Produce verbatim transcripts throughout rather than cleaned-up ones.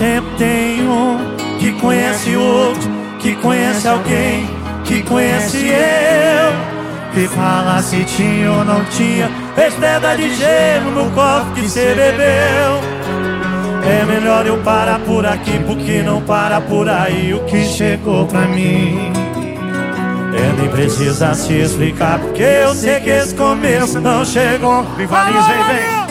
sempre tem um que conhece outro, que conhece alguém, que conhece eu, que fala se tinha ou não tinha fez pedra de gelo no copo que cê bebeu. É melhor eu parar por aqui, porque não para por aí o que chegou pra mim. É, nem precisa se explicar, porque eu sei que esse começo não chegou. Rivaliza, vem, vem.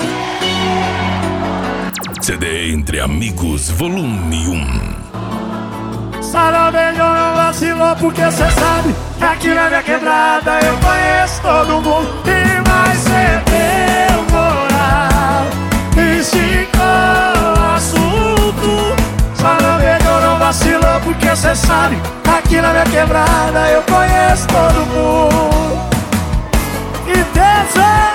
C D Entre Amigos, volume um. Sarau melhor não vacilou, porque cê sabe que aqui na minha quebrada eu conheço todo mundo. E mais cê deu moral, esticou o assunto. Sarau melhor não vacilou, porque cê sabe que aqui na minha quebrada eu conheço todo mundo. E dança!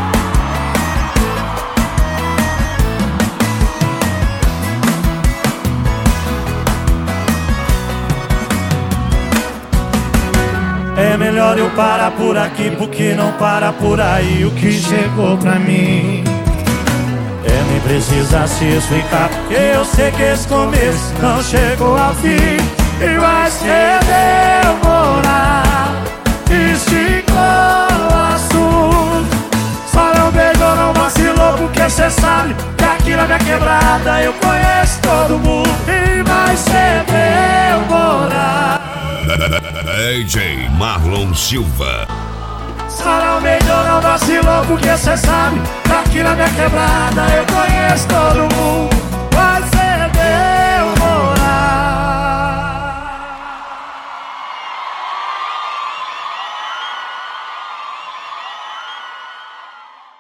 É melhor eu parar por aqui, porque não para por aí o que chegou pra mim. É, nem precisa se explicar, porque eu sei que esse começo não chegou ao fim. E vai ser demorar, esticou o assunto. Só não beijou, não vacilou, porque cê sabe que aqui na minha quebrada eu conheço todo mundo. E vai ser demorar. D J Marlon Silva. Sarau melhor não vacilou, porque cê sabe que aqui na minha quebrada eu conheço todo mundo.